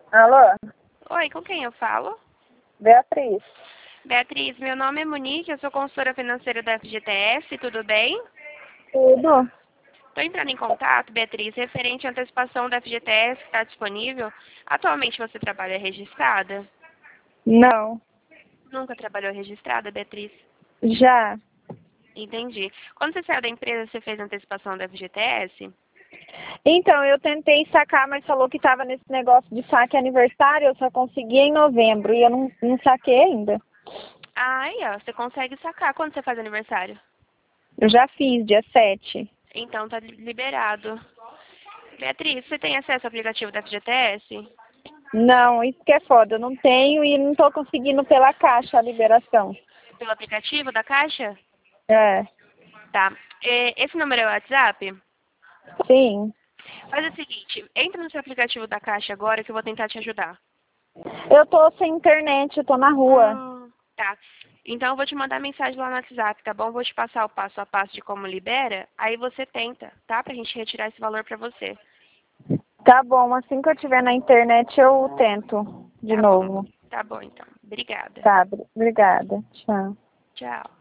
Alô? Oi, com quem eu falo? Beatriz. Beatriz, meu nome é Monique, eu sou consultora financeira da FGTS, tudo bem? Tudo? Estou entrando em contato, Beatriz, referente à antecipação da FGTS que está disponível. Atualmente você trabalha registrada? Não. Nunca trabalhou registrada, Beatriz? Já. Entendi. Quando você saiu da empresa, você fez a antecipação da FGTS? Então, eu tentei sacar, mas falou que estava nesse negócio de saque aniversário, eu só consegui em novembro e eu não saquei ainda. Ah, aí, ó, você consegue sacar. Quando você faz aniversário? Eu já fiz, dia 7. Então tá liberado. Beatriz, você tem acesso ao aplicativo da FGTS? Não, isso que é foda, eu não tenho e não tô conseguindo pela caixa a liberação. Pelo aplicativo da Caixa? É, Tá. Esse número é o WhatsApp? sim. Faz o seguinte, entra no seu aplicativo da Caixa agora que eu vou tentar te ajudar. Eu tô sem internet, eu tô na rua. Tá. Então eu vou te mandar mensagem lá no WhatsApp, tá bom? Vou te passar o passo a passo de como libera, aí você tenta, tá? Pra gente retirar esse valor pra você. Tá bom, assim que eu tiver na internet eu tento de Tá bom. novo. Tá bom, então. Obrigada. Tá, obrigada. Tchau. Tchau.